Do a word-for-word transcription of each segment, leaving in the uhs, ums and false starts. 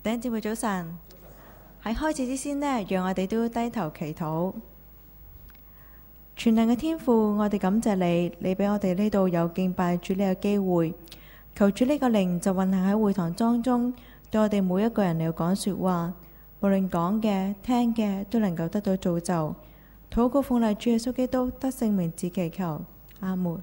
弟兄姊妹早晨，喺開始之先呢，讓我哋都低頭祈禱。全能嘅天父，我哋感謝你，你俾我哋呢度有敬拜主呢個機會，求主呢個靈就運行喺會堂當中，對我哋每一個人嚟講說話，無論講嘅、聽嘅，都能夠得到造就。禱告奉賴主耶穌基督得聖名字祈求，阿門。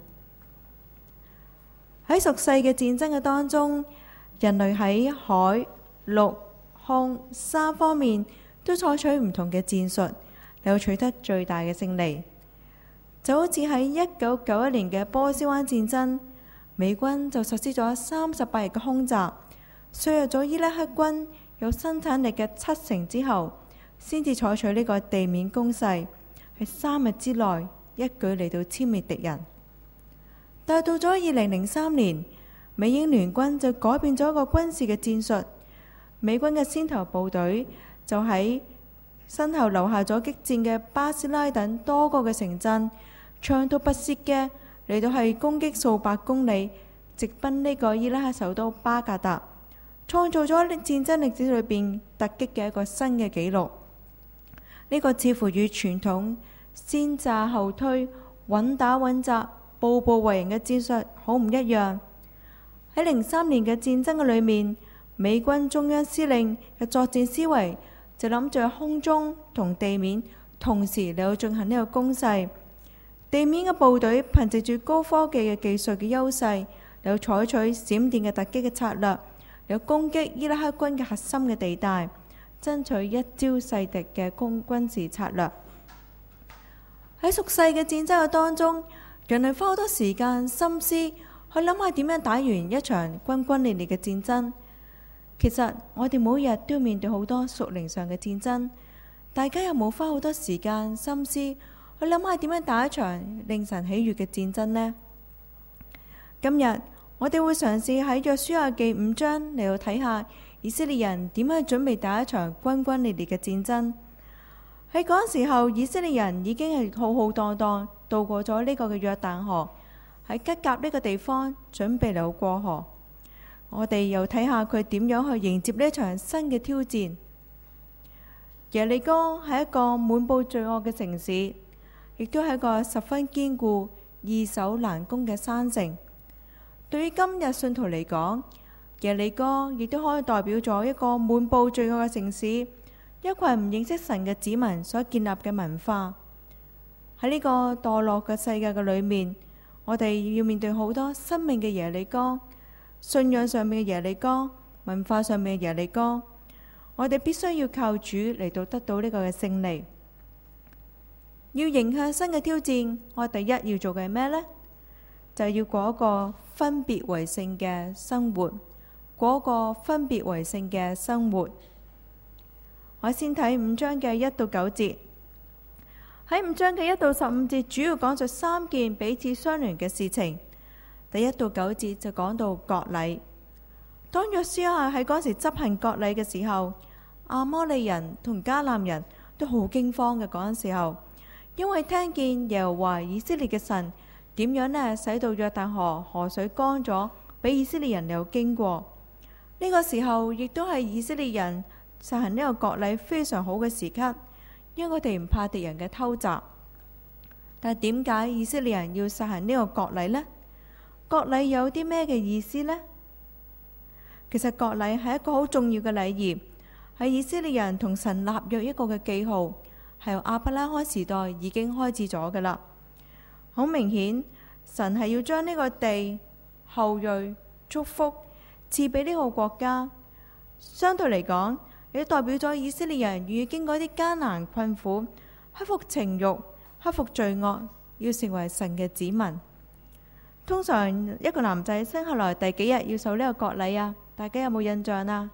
喺屬世嘅戰爭嘅當中，人類喺海、陸、空三方面都採取唔同嘅戰術，嚟到取得最大嘅勝利。就好似喺一九九一年嘅波斯灣戰爭，美軍就實施咗三十八日嘅空襲，削弱咗伊拉克軍有生產力嘅七成之後，先至採取呢個地面攻勢，喺三日之內一舉嚟到殲滅敵人。但係到咗二零零三年，美英聯軍就改變咗一個軍事嘅戰術，美軍嘅先頭部隊就喺身後留下咗激戰嘅巴斯拉等多個嘅城鎮，長途跋涉嘅嚟到係攻擊數百公里，直奔呢個伊拉克首都巴格達，創造咗戰爭歷史裏邊突擊嘅一個新嘅紀錄。呢個似乎與傳統先炸後推、穩打穩紮、步步為營嘅戰術好唔一樣。喺零三年嘅戰爭嘅裏面，美軍中央司令嘅作戰思維就諗住喺空中同地面同時嚟到進行呢個攻勢。地面嘅部隊憑借住高科技嘅技術嘅優勢，嚟到採取閃電嘅突擊嘅策略，嚟到攻擊伊拉克軍嘅核心嘅地帶，爭取一招制敵嘅攻軍事策略。喺屬世嘅戰爭嘅當中，人類花好多時間心思去諗下點樣打完一場轟轟烈烈嘅戰爭。其實我哋每日都要面對好多屬靈上嘅戰爭，大家有冇花好多時間心思去諗下點樣打一場令神喜悅嘅戰爭呢？今日我哋會嘗試喺約書亞記五章嚟到睇下以色列人點樣準備打一場轟轟烈烈嘅戰爭。喺嗰陣時候，以色列人已經係浩浩蕩蕩渡過咗呢個嘅約旦河，喺吉甲呢個地方準備嚟到過河。我哋又睇下佢點樣去迎接呢一場新嘅挑戰。耶利哥係一個滿布罪惡嘅城市，亦都係一個十分堅固、易守難攻嘅山城。對於今日信徒嚟講，耶利哥亦都可以代表咗一個滿布罪惡嘅城市，一群唔認識神嘅子民所建立嘅文化。喺呢個墮落嘅世界嘅裏面，我哋要面對好多生命嘅耶利哥、信仰上面嘅耶利哥、文化上面嘅耶利哥。我哋必須要靠主嚟到得到呢個嘅勝利。要迎向新嘅挑戰，我哋第一要做嘅係咩呢？就係要過一個分別為聖嘅生活，過一個分別為聖嘅生活。我先睇五章嘅一到九節。喺五章嘅一到十五節，主要講述三件彼此相連嘅事情。第一到九節就講到割禮。當約書亞喺嗰時執行割禮嘅時候，亞摩利人同迦南人都好驚慌嘅嗰陣時候，因為聽見耶和華以色列嘅神點樣呢使到約旦河河水乾咗，俾以色列人又經過。呢、這個時候亦都係以色列人實行呢個割禮非常好嘅時刻，因為佢哋唔怕敵人嘅偷襲。但係點解以色列人要實行呢個割禮呢？割禮有啲咩嘅意思呢？其實割禮係一個好重要嘅禮儀，係以色列人同神立約一個嘅記號，係由亞伯拉罕時代已經開始咗噶啦。好明顯，神係要將呢個地、後裔、祝福賜俾呢個國家。相對嚟講，亦代表咗以色列人願意經過一啲艱難困苦，克服情慾，克服罪惡，要成為神嘅子民。通常一個男仔生下來第幾日要受呢個割禮啊？大家有冇印象啊？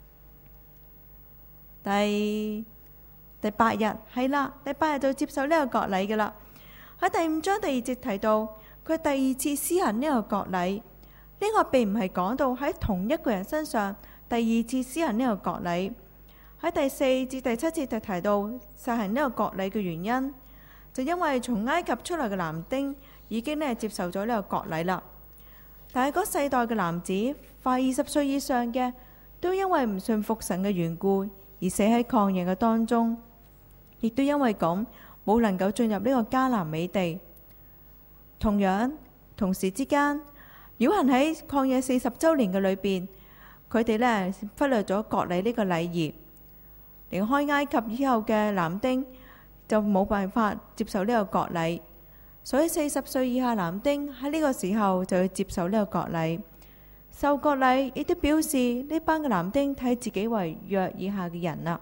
第第八日係啦，第八日就接受呢個割禮嘅啦。喺第五章第二節提到佢第二次施行呢個割禮，呢、這個並唔係講到喺同一個人身上第二次施行呢個割禮。喺第四至第七節就提到實行呢個割禮嘅原因，就因為從埃及出來嘅男丁已經呢接受咗呢個割禮啦。但係嗰世代嘅男子快二十歲以上嘅， 都因為唔信服神嘅緣故而死喺曠野嘅當中，亦都因為咁冇能夠進入呢個迦南美地。同樣，同時之間，繞行喺曠野四十週年嘅裏邊，佢哋呢忽略咗割禮呢個禮儀。離開埃及以後嘅男丁就冇辦法接受呢個割禮，所以四十歲以下男丁喺呢個時候就要接受呢個割禮。受割禮亦都表示呢班嘅男丁睇自己為弱以下嘅人啦。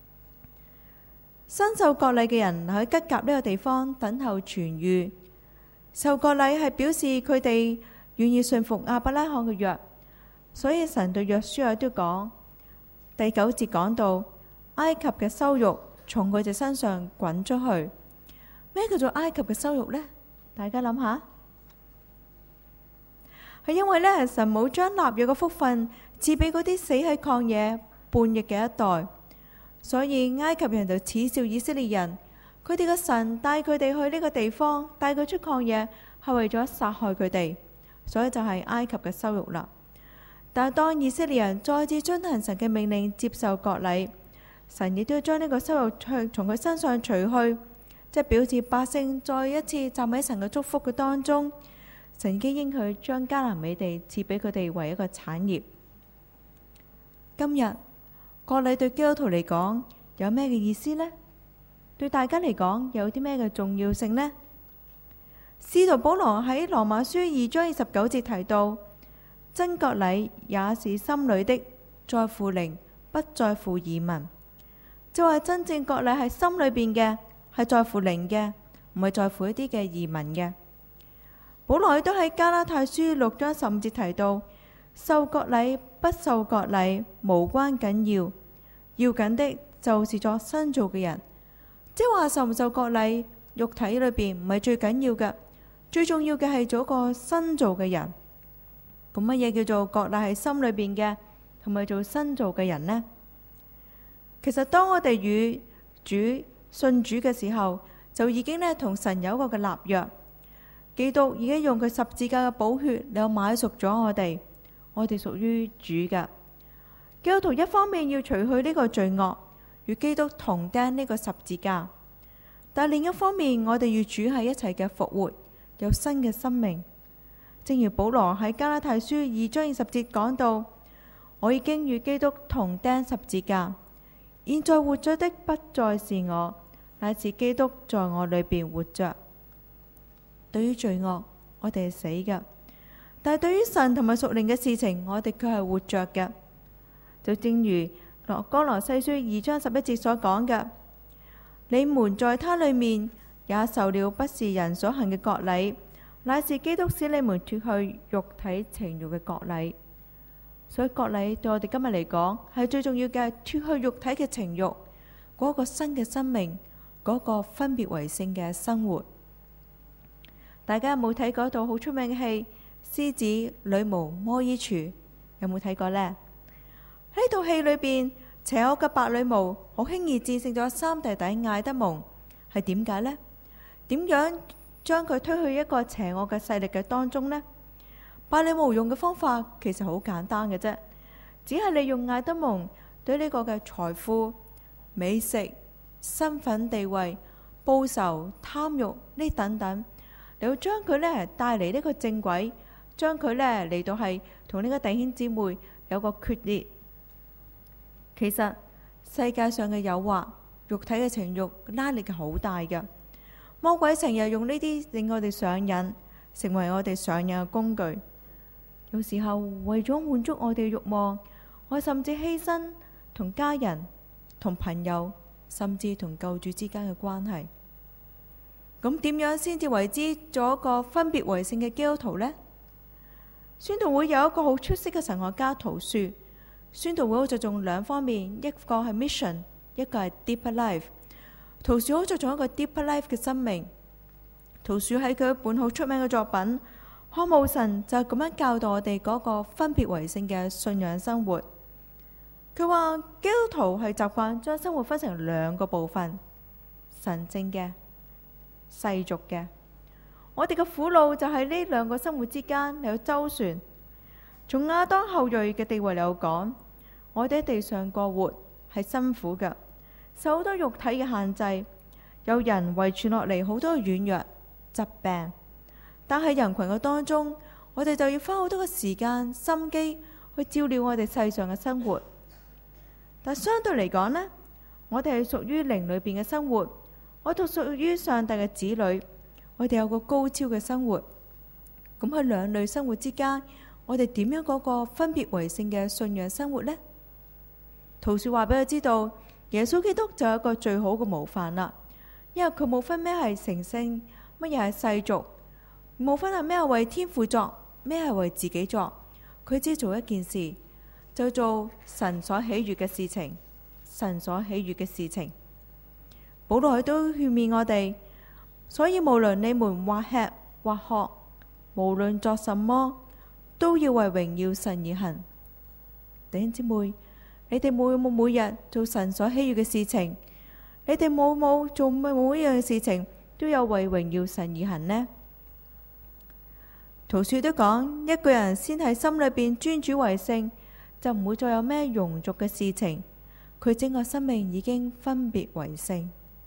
新受割禮嘅人喺吉甲呢個地方等候痊癒。受割禮係表示佢哋願意信服亞伯拉罕嘅約，所以神對約書亞都講，第九節講到埃及嘅羞辱從佢哋身上滾出去。咩叫做埃及嘅羞辱呢？大家諗下。係因為呢，神冇將立約嘅福分賜俾嗰啲死喺曠野叛逆嘅一代，所以埃及人就恥笑以色列人。佢哋嘅神帶佢哋去呢個地方，帶佢出曠野，係為咗殺害佢哋，所以就係埃及嘅羞辱啦。但係當以色列人再次遵行神嘅命令，接受割禮，神亦都要將呢個羞辱從佢身上除去，即係表示百姓再一次站喺神嘅祝福嘅當中。神已經應許將迦南美地賜俾佢哋為一個產業。今日割禮對基督徒嚟講有咩嘅意思呢？對大家嚟講有啲咩嘅重要性呢？使徒保羅喺羅馬書二章二十九節提到，真割禮也是心裏的，在乎靈，不在乎耳聞。就話真正割禮係心裏邊嘅，係在乎靈嘅，唔係在乎一啲嘅耳聞嘅。保羅都喺加拉太書六章十五節提到，受割禮不受割禮無關緊要，要緊的就是作新造嘅人。即係話受唔受割禮，肉體裏邊唔係最緊要嘅，最重要嘅係做個新造嘅人。咁乜嘢叫做割禮係心裏邊嘅，同埋做新造嘅人呢？其實當我哋與主信主嘅時候，就已經呢同神有一個嘅立約。基督已經用佢十字架嘅寶血，你有買贖咗我哋，我哋屬於主嘅。基督徒一方面要除去呢個罪惡，與基督同釘呢個十字架，但另一方面我哋與主喺一齊嘅復活，有新嘅生命。正如保羅喺加拉太書二章二十節講到，我已經與基督同釘十字架，現在活着的不再是我，乃是基督在我裏邊活着。對於罪惡，我哋係死嘅；但係對於神同埋屬靈嘅事情，我哋卻係活着嘅。就正如羅歌羅西書二章十一節所講嘅，你們在他裏面也受了不是人所行嘅割禮，乃是基督使你們脫去肉體情欲嘅割禮。所以割禮對我哋今日嚟講係最重要嘅，脫去肉體嘅情欲，嗰個新嘅生命，嗰個分別為聖嘅生活。大家有冇睇過一套好出名嘅戲《獅子、女巫、魔衣櫥》？有冇睇過呢？喺套戲裏邊，邪惡嘅白女巫好輕易戰勝咗三弟弟艾德蒙，係點解呢？點樣將佢推去一個邪惡嘅勢力嘅當中呢？白女巫用嘅方法其實好簡單嘅啫，只係利用艾德蒙對呢個嘅財富、美食、身份地位、報仇、貪欲呢等等。你要將佢呢帶嚟呢個正軌，將佢呢嚟到係同呢個弟兄姊妹有個決裂。其實世界上嘅誘惑、肉體嘅情慾拉力係好大嘅。魔鬼成日用呢啲令我哋上癮，成為我哋上癮嘅工具。有時候為咗滿足我哋嘅慾望，我甚至犧牲同家人、同朋友，甚至同救主之間嘅關係。咁點樣先至為之做一個分別為聖嘅基督徒呢？宣道會有一個好出色嘅神學家陶恕。宣道會好着重兩方面，一個係 mission， 一個係 deeper life。陶恕好着重一個 deeper life 嘅生命。陶恕喺佢一本好出名嘅作品《渴慕神》就咁樣教導我哋嗰個分別為聖嘅信仰生活。佢話基督徒係習慣將生活分成兩個部分，神聖嘅、世俗嘅。我哋嘅苦路就喺呢兩個生活之間嚟到周旋。從亞當後裔嘅地位嚟講， 我哋喺地上過活係辛苦嘅，受好多肉體嘅限制，有人遺傳落嚟好多軟弱疾病。但係人群嘅當中，我哋就要花好多嘅時間心機去照料我哋世上嘅生活。但相對嚟講呢，我哋係屬於靈裏邊嘅生活，我哋屬於上帝嘅子女，我哋有個高超嘅生活。咁喺兩類生活之間，我哋點樣嗰個分別為聖嘅信仰生活呢？陶恕話俾佢知道，耶穌基督就有一個最好嘅模範啦，因為佢冇分咩係成聖，乜嘢係世俗，冇分係咩係為天父作，咩係為自己作。佢只做一件事，就做神所喜悅嘅事情。神所喜悅嘅事情，保羅都勸勉我哋，所以無論你們或吃或喝，無論作什麼，都要為榮耀神而行。弟兄姊妹，你哋冇冇每日做神所喜悅嘅事情？你哋冇冇做每每一樣事情都有為榮耀神而行呢？陶恕都講，一個人先喺心裏邊尊主為聖，就唔會再有咩庸俗嘅事情。佢整個生命已經分別為聖。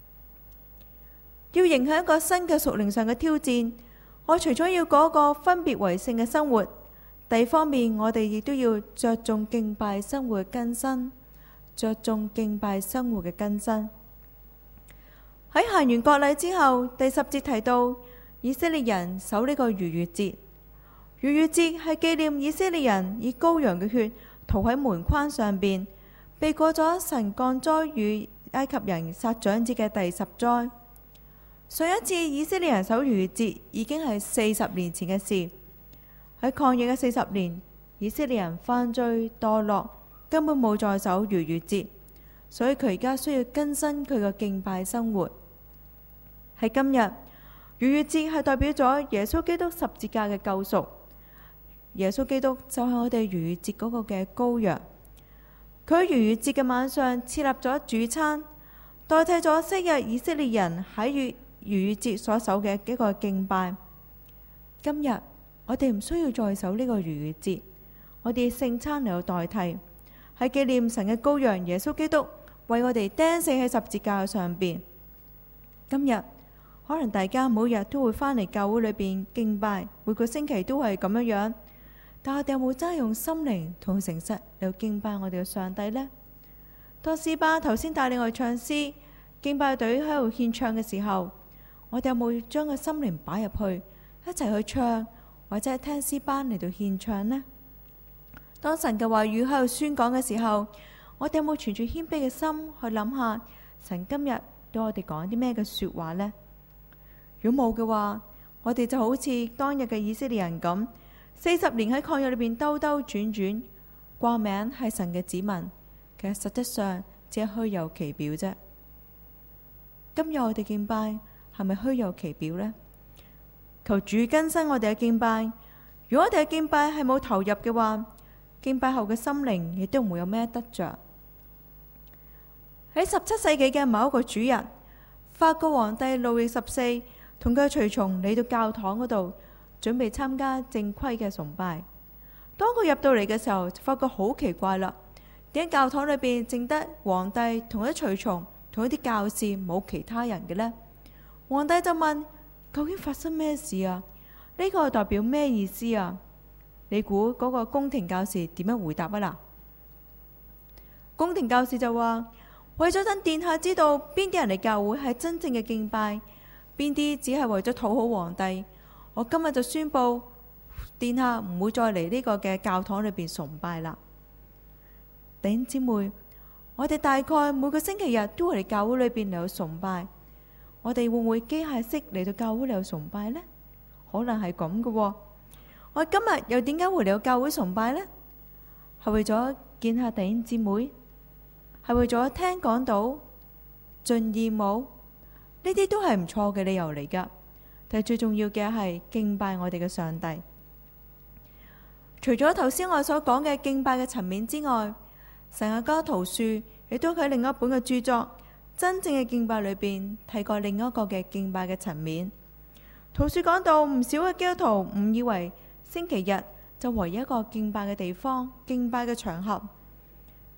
要迎向一個新嘅屬靈上嘅挑戰，我除咗要嗰個分別為聖嘅生活，第二方面我哋亦都要着重敬拜生活嘅更新，着重敬拜生活嘅更新。喺行完國禮之後，第十節提到以色列人守呢個逾越節。逾越節係紀念以色列人以羔羊嘅血塗喺門框上邊，避過咗神降災與埃及人殺長子嘅第十災。上一次以色列人守逾越節已經係四十年前嘅事。喺曠野嘅四十年，以色列人犯罪墮落，根本冇再守逾越節，所以佢而家需要更新佢嘅敬拜生活。喺今日，逾越節係代表咗耶穌基督十字架嘅救贖。耶穌基督就係我哋逾越節嗰個嘅羔羊。佢喺逾越節嘅晚上設立咗主餐，代替咗昔日以色列人喺逾逾越節所守嘅一個敬拜。今日我哋唔需要再守呢個逾越節，我哋聖餐嚟到代替，係紀念神嘅羔羊耶穌基督為我哋釘死喺十字架上邊。今日可能大家每日都會返嚟教會裏邊敬拜，每個星期都係咁樣樣。但我哋有冇真係用心靈同誠實嚟敬拜我哋嘅上帝呢？當詩班頭先帶領我哋唱詩，敬拜隊喺度獻唱嘅時候，我哋有冇將個心靈擺入去，一齊去唱，或者係聽詩班嚟到獻唱呢？當神嘅話語喺度宣講嘅時候，我哋有冇存住謙卑嘅心去諗下神今日對我哋講啲咩嘅說話呢？如果冇嘅話，我哋就好似當日嘅以色列人咁，四十年喺曠野裏邊兜兜轉轉，掛名係神嘅子民，其實實質上只係虛有其表啫。今日我哋敬拜係咪虛有其表呢？求主更新我哋嘅敬拜。如果我哋嘅敬拜係冇投入嘅話，敬拜後嘅心靈亦都唔會有咩得着。喺十七世紀嘅某一個主日，法國皇帝路易十四同佢嘅隨從嚟到教堂嗰度，準備參加正規嘅崇拜。當佢入到嚟嘅時候，就發覺好奇怪啦，點解教堂裏邊淨得皇帝同一啲隨從同一啲教士，冇其他人嘅呢？皇帝就問：究竟發生咩事啊？呢個代表咩意思啊？你估嗰個宮廷教士點樣回答啊？嗱，宮廷教士就話：為咗等殿下知道邊啲人嚟教會係真正嘅敬拜，邊啲只係為咗討好皇帝，我今日就宣布殿下唔會再嚟呢個嘅教堂裏邊崇拜啦。弟兄姊妹，我哋大概每個星期日都會嚟教會裏邊嚟到崇拜，我哋會唔會機械式嚟到教會嚟到崇拜呢？可能係咁嘅。我今日又點解會嚟到教會崇拜呢？係為咗見下弟兄姊妹，係為咗聽講道、盡義務，呢啲都係唔錯嘅理由嚟噶。但係最重要嘅係敬拜我哋嘅上帝。除咗頭先我所講嘅敬拜嘅層面之外，神學家陶恕亦都喺另一本嘅著作《真正嘅敬拜》裏邊提過另一個嘅敬拜嘅層面。陶恕講到唔少嘅基督徒誤以為星期日就唯一一個敬拜嘅地方、敬拜嘅場合。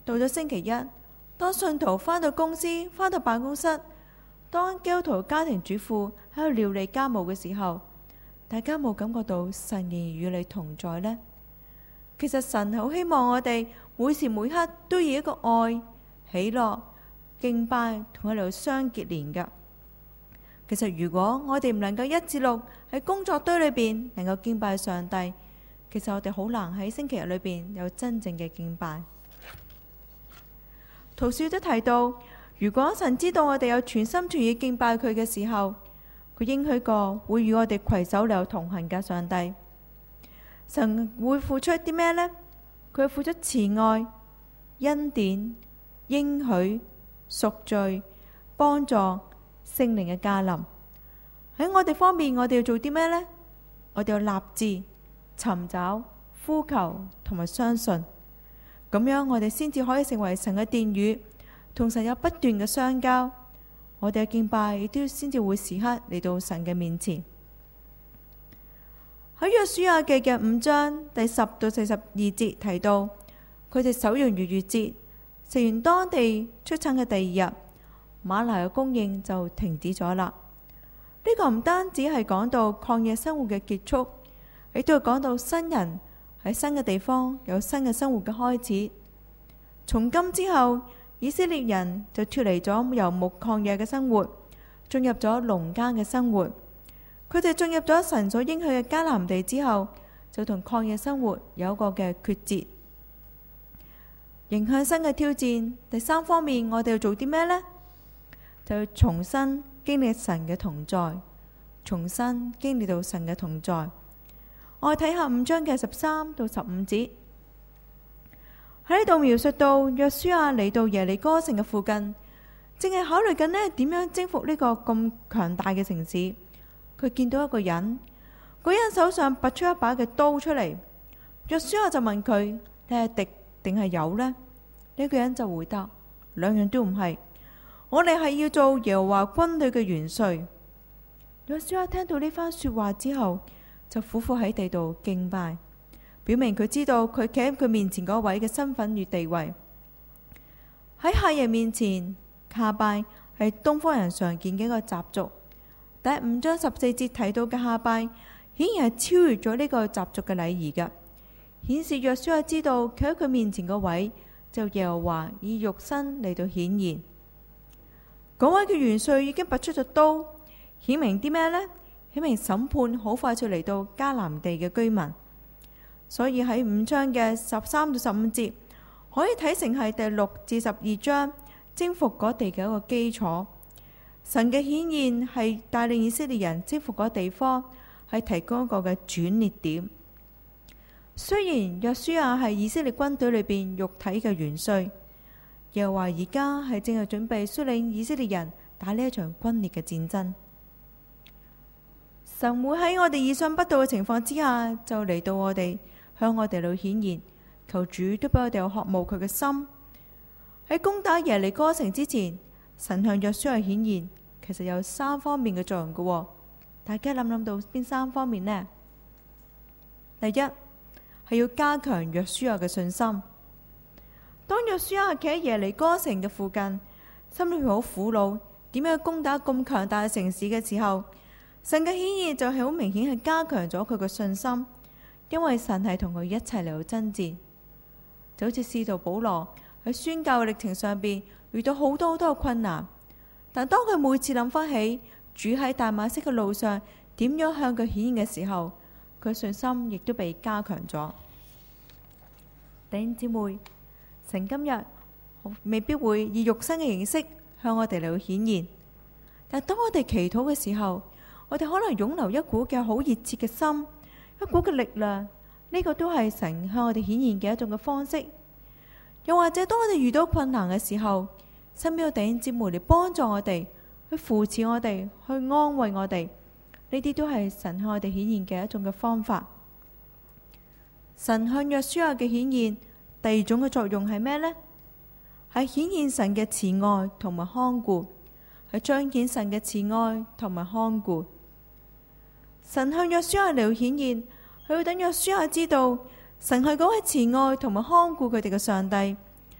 到咗星期一，當信徒返到公司、返到辦公室，當基督徒家庭主婦喺度料理家務嘅時候，大家冇感覺到神仍然與你同在呢？其實神好希望我哋每時每刻都以一個愛、喜樂、敬拜同佢哋相結連㗎。其實如果我哋唔能夠一至六喺工作堆裏邊能夠敬拜上帝，其實我哋好難喺星期日裏邊有真正嘅敬拜。陶少都提到，如果神知道我哋有全心全意敬拜佢嘅時候，佢應許過會與我哋攜手有同行嘅上帝。神會付出啲咩呢？佢會付出慈愛、恩典、應許、贖罪、幫助、聖靈嘅駕臨。喺我哋方面，我哋要做啲咩呢？我哋要立志、尋找、呼求同埋相信，咁樣我哋先至可以成為神嘅殿宇，同神有不斷嘅相交。我哋嘅敬拜亦都先至會時刻嚟到神嘅面前。喺約書亞記嘅五章第十到四十二節提到，佢哋守完逾越節，食完當地出產嘅第二日，嗎哪嘅供應就停止咗啦。呢、這個唔單止係講到曠野生活嘅結束，亦都係講到新人喺新嘅地方有新嘅生活嘅開始。從今之後，以色列人就脫離咗游牧曠野嘅生活，進入咗農耕嘅生活。佢哋進入咗神所應許嘅迦南地之後，就同曠野生活有一個嘅決絕，迎向新嘅挑戰。第三方面，我哋要做啲咩呢？就要重新經歷神嘅同在，重新經歷到神嘅同在。我哋睇下五章嘅十三到十五節，喺呢度描述到約書亞嚟到耶利哥城嘅附近，正係考慮緊呢點樣征服呢個咁強大嘅城市。佢見到一個人，嗰人手上拔出一把嘅刀出嚟。約書亞就問佢：你係敵定係友呢？呢個人就回答：兩樣都唔係，我哋係要做耶和華軍隊嘅元帥。約書亞聽到呢番說話之後，就俯伏喺地度敬拜，表明佢知道佢企喺佢面前嗰位嘅身份與地位。喺客人面前下拜係東方人常見嘅一個習俗。第五章十四節提到嘅下拜，顯然係超越咗呢個習俗嘅禮儀嘅，顯示約書亞知道企喺佢面前嗰位就耶和華以肉身嚟到顯現。嗰位嘅元帥已經拔出咗刀，顯明啲咩呢？顯明審判好快就嚟到迦南地嘅居民。所以喺五章嘅十三到十五節，可以睇成係第六至十二章征服嗰地嘅一個基礎。神嘅顯現係帶領以色列人征服嗰地方，係提供一個嘅轉捩點。雖然約書亞係以色列軍隊裏邊肉體嘅元帥，又話而家係正係準備率領以色列人打呢一場轟烈嘅戰爭。神會喺我哋意想不到嘅情況之下，就嚟到我哋，向我哋嚟顯現。求主都俾我哋有渴慕佢嘅心。喺攻打耶利哥城之前，神向約書亞顯現，其實有三方面嘅作用嘅。大家諗諗到邊三方面呢？第一係要加強約書亞嘅信心。當約書亞企喺耶利哥城嘅附近，心裏好苦惱，點樣攻打咁強大嘅城市嘅時候，神嘅顯現就係好明顯係加強咗佢嘅信心，因為神係同佢一齊嚟到爭戰。就好似使徒保羅喺宣教嘅歷程上邊，遇到好多好多嘅困難，但當佢每次諗翻起主喺大馬色嘅路上點樣向佢顯現嘅時候，佢信心亦都被加強咗。弟兄姊妹，神今日未必會以肉身嘅形式向我哋嚟去顯現，但當我哋祈禱嘅時候，我哋可能湧流一股嘅好熱切嘅心，一股嘅力量，呢個都係神向我哋顯現嘅一種嘅方式。又或者當我哋遇到困難嘅時候，身邊嘅弟兄姊妹嚟幫助我哋，去扶持我哋，去安慰我哋，呢啲都係神向我哋顯現嘅一種嘅方法。神向約書亞嘅顯現，第二種嘅作用係咩呢？係顯現神嘅慈愛同埋看顧，係彰顯神嘅慈愛同埋看顧。神向約書亞嚟顯現，佢要等約書亞知道神係嗰位慈愛同埋看顧佢哋嘅上帝。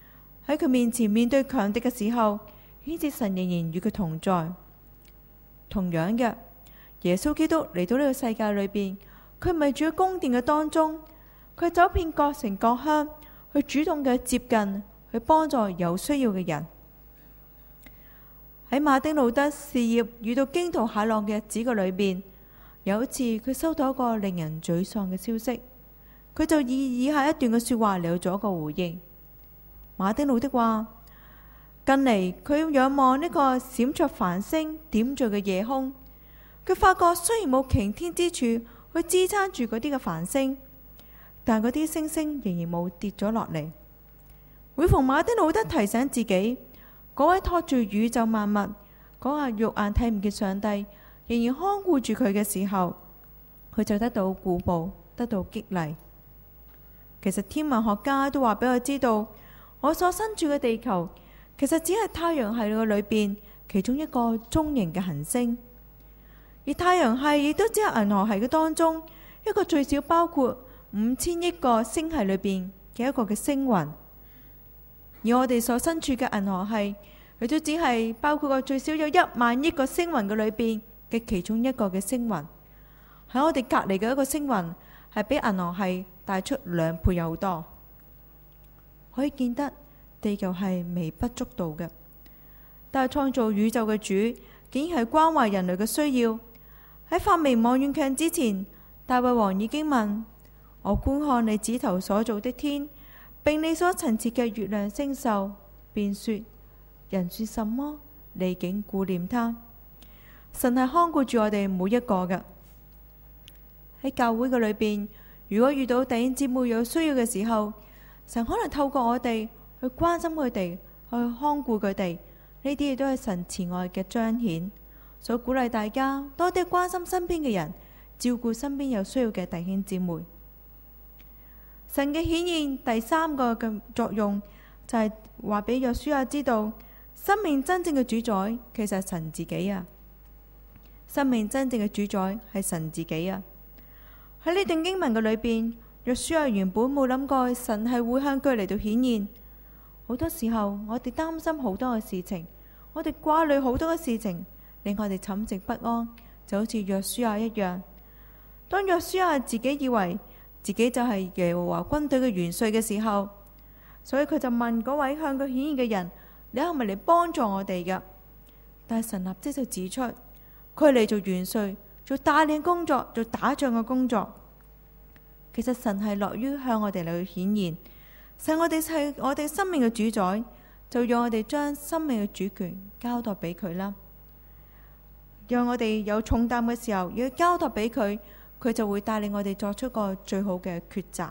喺佢面前面對強敵嘅時候，顯示神仍然與佢同在。同樣嘅，耶穌基督嚟到呢個世界裏邊，佢唔係住喺宮殿嘅當中，佢走遍各城各鄉，去主動嘅接近，去幫助有需要嘅人。喺馬丁路德事業遇到驚濤駭浪嘅日子嘅裏邊，有一次佢收到一個令人沮喪嘅消息，佢就以以下一段嘅說話嚟做一個回應。馬丁路德話：近嚟佢仰望呢個閃爍繁星點綴嘅夜空，佢發覺雖然冇擎天之柱去支撐住嗰啲嘅繁星，但嗰啲星星仍然冇跌咗落嚟。每逢馬丁路德提醒自己，嗰位托住宇宙萬物、嗰個肉眼睇唔見上帝仍然看顧住佢嘅時候，佢就得到鼓舞，得到激勵。其實天文學家都話俾我知道，我所身處嘅地球其實只係太陽系嘅裏邊其中一個中型嘅行星，而太陽系亦都只係銀河系嘅當中一個最少包括五千億個星系裏邊嘅一個嘅星雲。而我哋所身處嘅銀河系，佢都只係包括個最少有一萬億個星雲嘅裏邊嘅其中一個嘅星雲。喺我哋隔籬嘅一個星雲，係比銀河系大出兩倍有多。可以見得地球係微不足道嘅，但係創造宇宙嘅主，竟然係關懷人類嘅需要。喺發明望遠鏡之前，大衛王已經問：我觀看你指頭所造的天，並你所陳設嘅月亮星宿，便說：人算什麼，你竟顧念他？神係看顧住我哋每一個嘅。喺教會嘅裏邊，如果遇到弟兄姊妹有需要嘅時候，神可能透過我哋去關心佢哋，去看顧佢哋，呢啲亦都係神慈愛嘅彰顯。所以鼓勵大家多啲關心身邊嘅人，照顧身邊有需要嘅弟兄姊妹。神嘅顯現第三個嘅作用就係話俾約書亞知道，生命真正嘅主宰其實係神自己啊！生命真正嘅主宰係神自己啊！喺呢段經文嘅裏邊，約書亞原本冇諗過神係會向佢嚟到顯現。好多時候我哋擔心好多嘅事情，我哋掛慮好多嘅事情，令我哋寢食不安，就好似約書亞一樣。當約書亞自己以為自己就係耶和華軍隊嘅元帥嘅時候，所以佢就問嗰位向佢顯現嘅人：你係咪嚟幫助我哋㗎？但係神立即就指出，佢係嚟做元帥，做帶領工作，做打仗嘅工作。其實神係樂於向我哋嚟去顯現，神我哋係我哋生命嘅主宰，就讓我哋將生命嘅主權交託俾佢啦。讓我哋有重擔嘅時候，要交託俾佢，佢就會帶領我哋作出個最好嘅抉擇。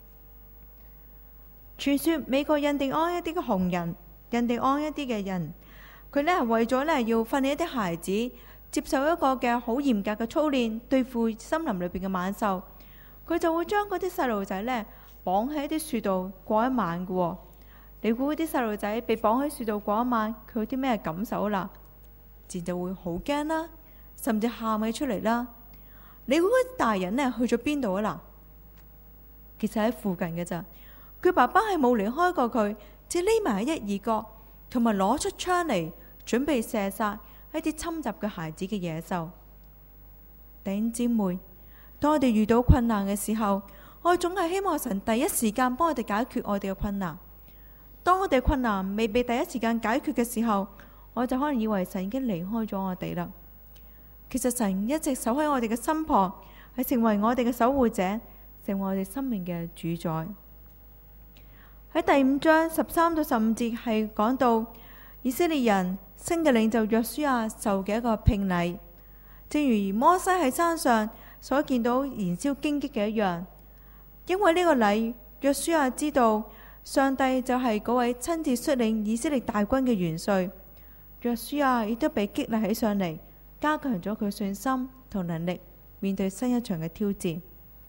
傳說美國印第安一啲嘅紅人，印第安一啲嘅人，佢呢係為咗呢要訓練一啲孩子接受一個嘅好嚴格嘅操練，對付森林裏邊嘅猛獸。佢就會將嗰啲細路仔呢綁喺一啲樹度過一晚嘅喎。你估嗰啲細路仔被綁喺樹度過一晚，佢有啲咩感受啦？自然就會好驚啦，甚至喊起出嚟啦。你估嗰啲大人呢去咗邊度啊？嗱，其實喺附近嘅咋。佢爸爸係冇離開過佢，只匿埋喺一二角，同埋攞出槍嚟準備射殺一啲侵襲嘅孩子嘅野獸。弟兄姊妹，當我哋遇到困難嘅時候，我總係希望神第一時間幫我哋解決我哋嘅困難。當我哋困難未被第一時間解決嘅時候，我就可能以為神已經離開咗我哋啦。其實神一直守喺我哋嘅身旁，係成為我哋嘅守護者，成為我哋生命嘅主宰。喺第五章十三到十五節係講到以色列人新嘅領袖約書亞受嘅一個聘禮，正如摩西喺山上所見到燃燒荊棘嘅一樣。因為呢個禮，約書亞知道上帝就係嗰位親自率領以色列大軍嘅元帥。約書亞亦都被激勵起上嚟，加強咗佢信心同能力，面對新一場嘅挑戰。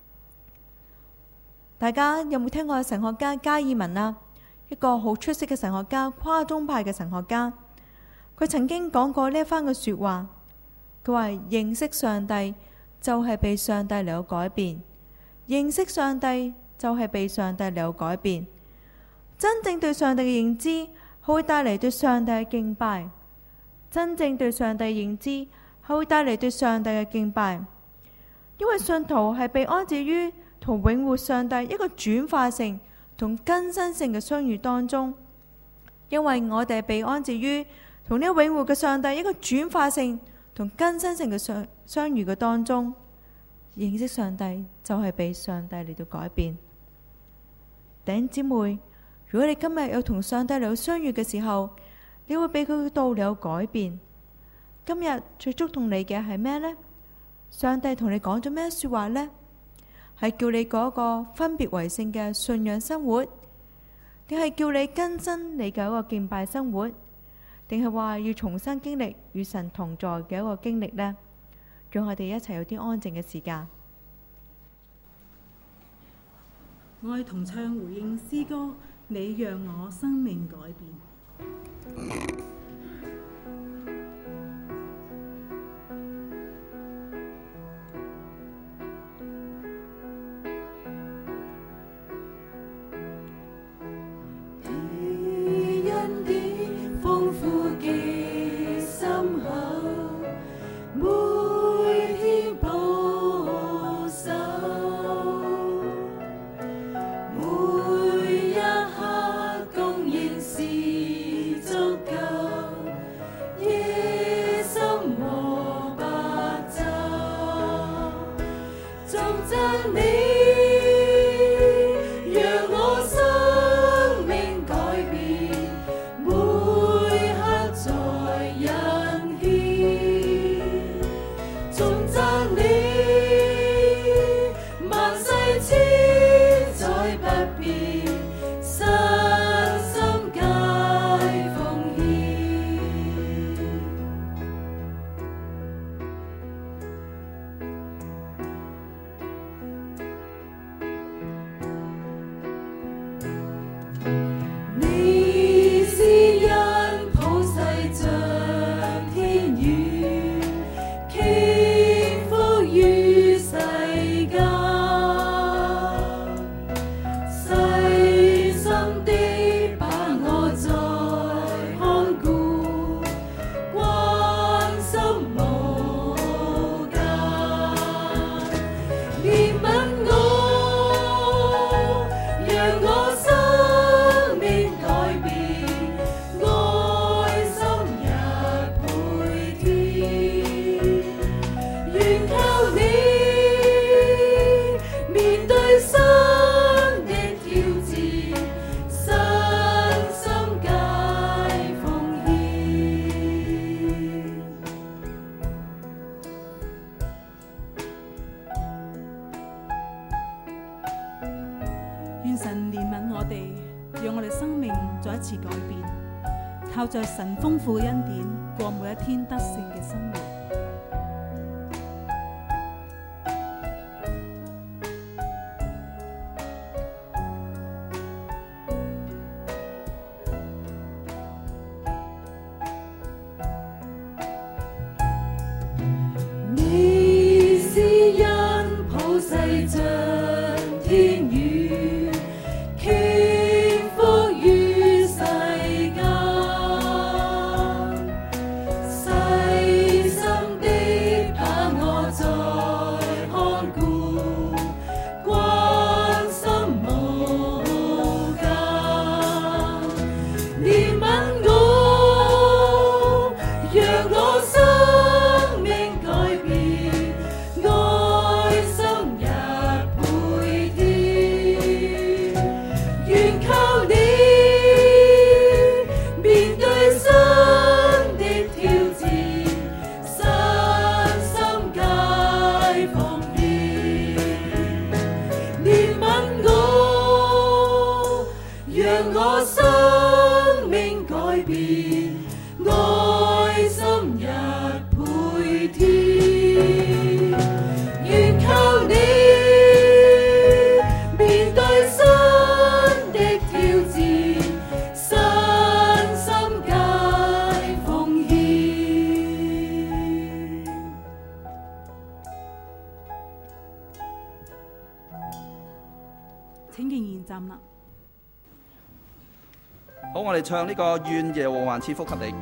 大家有冇聽過神學家加爾文啊？一個好出色嘅神學家，跨宗派嘅神學家。佢曾經講過呢一番嘅說話，佢話認識上帝就係被上帝嚟到改變，認識上帝就係被上帝嚟到改變。 真正對上帝嘅認知，會帶嚟對上帝嘅敬拜。真正對上帝認知，會帶嚟對上帝嘅敬拜。因為信徒係被安置於同永活上帝一個轉化性同更新性嘅相遇當中。因為我哋被安置於同呢個永活嘅上帝一個轉化性同更新性嘅相相遇嘅當中，認識上帝就係被上帝嚟到改變。弟兄姊妹，如果你今日有同上帝嚟到相遇嘅時候，你會俾佢嘅道理有改變。今日最觸動你嘅係咩呢？上帝同你講咗咩說話呢？係叫你過一個分別為聖嘅信仰生活，定係叫你更新你嘅一個敬拜生活，定係話要重新經歷與神同在嘅一個經歷呢？讓我哋一齊有啲安靜嘅時間。 我哋同唱回應詩歌，你讓我生命改變。願神憐憫我哋，讓我哋生命再一次改變，靠着神豐富嘅恩典，過每一天得勝嘅生活。 世我哋唱呢個願耶和華賜福給你。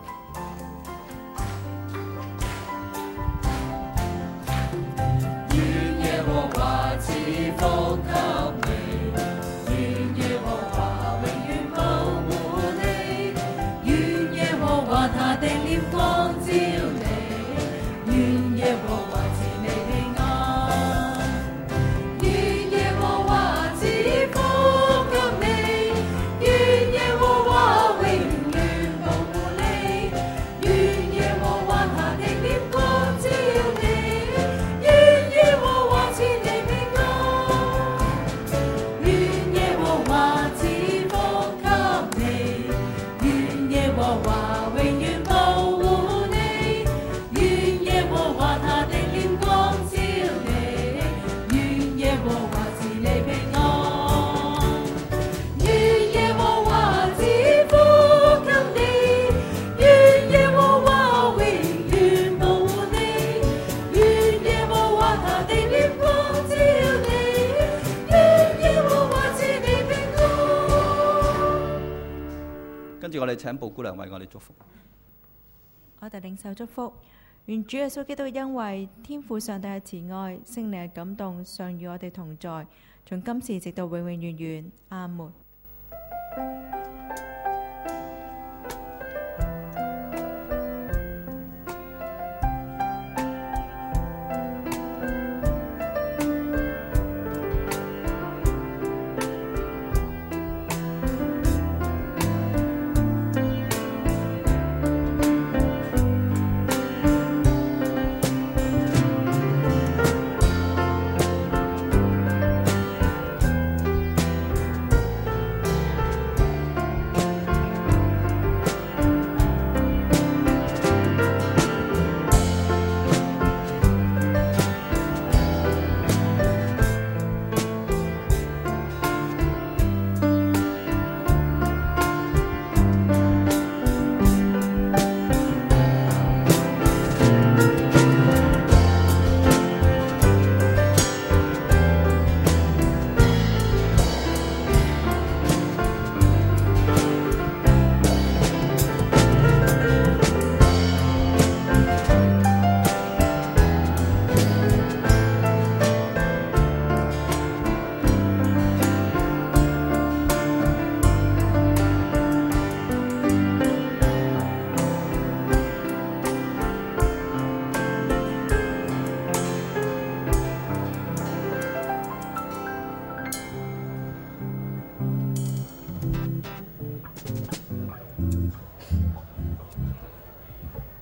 願耶和華賜福給你，願耶和華永遠保護你，願耶和華他的臉光照你，願耶和華賜你平安，願耶和華賜福給你，願耶和華永遠保護你，願耶和華他的臉光照你，願耶和華賜你平安，願耶和華賜福給你，願耶和華永遠保護你，願耶和華他的臉光照你，願耶和華賜你平安，願耶和華賜福給你，願耶和華永遠保護你，願耶和華他的臉光照你，願耶和華賜你平安。 跟住我哋請布姑娘為我哋祝福。 我哋領受祝福，願主耶穌基督嘅恩惠、天父上帝嘅慈愛、聖靈嘅感動，常與我哋同在，從今時直到永永遠遠。阿門。